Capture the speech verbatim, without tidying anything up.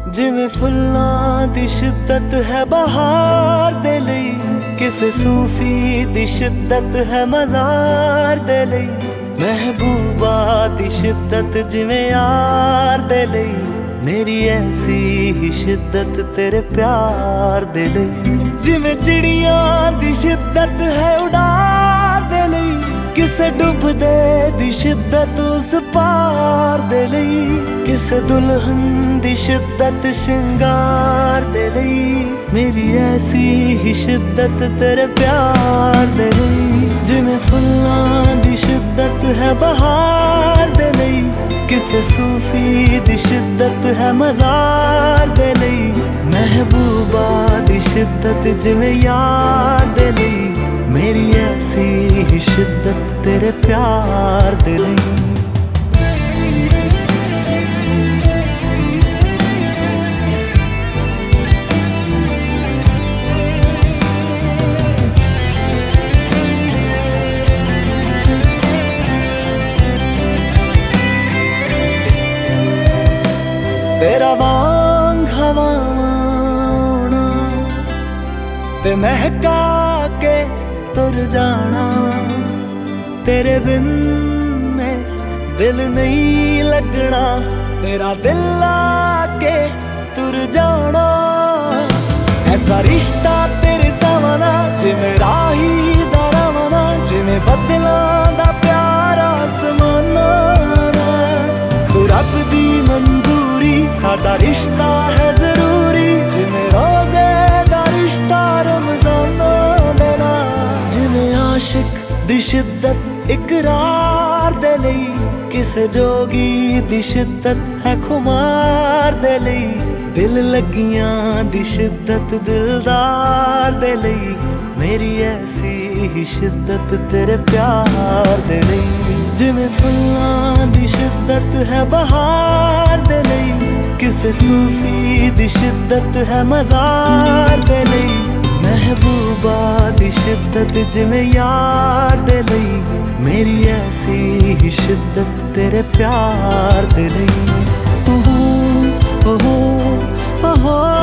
जिवें फुल्लां दी शिद्दत है बहार दे लई, किसे सूफी दी शिद्दत है मज़ार दे लई। महबूबा दी शिद्दत जिवें यार दे लई, मेरी ऐसी ही शिद्दत तेरे प्यार दे लई। जिवें चिड़ियां दी शिद्दत है उड़ार दे लई, किसे डुबदे दी शिद्दत उस पार दे लई। किसे दुल्हन दी शिद्दत श्रृंगार दे लई, मेरी ऐसी ही शिद्दत तेरे प्यार दे लई। जिवें फुल्लां दी शिद्दत है बहार दे लई, किसे सूफी दी शिद्दत है मज़ार दे लई। महबूबा दी शिद्दत जिवें यार दे लई, मेरी ऐसी ही शिद्दत तेरे प्यार दे लई। तेरा वांग हवाना ते महका के तुर जाना, तेरे बिन में दिल नहीं लगना। तेरा दिल आके तुर जाना, ऐसा रिश्ता तेरे सावना जिवें राही दा रवाना, जिवें बदलां दा प्यार आसमाना। तू रब दी मंजूरी, साडा रिश्ता है जरूरी, जिवें रोजे दा रिश्ता रमजाना देना। जिवें आशिक दी शिद्दत इकरार दे लई, किसे जोगी दी शिद्दत है खुमार दे लई। दिल लगियां दी शिद्दत दिलदार दे लई, मेरी ऐसी ही शिद्दत तेरे प्यार दे लई। जिवें फुल्लां दी शिद्दत है बहार दे लई, किसे सूफी दी शिद्दत है मज़ार दे लई। महबूबा दी शिद्दत जिवें यार दे लई, मेरी ऐसी ही शिद्दत तेरे प्यार दे लई। ओहो ओहो ओहो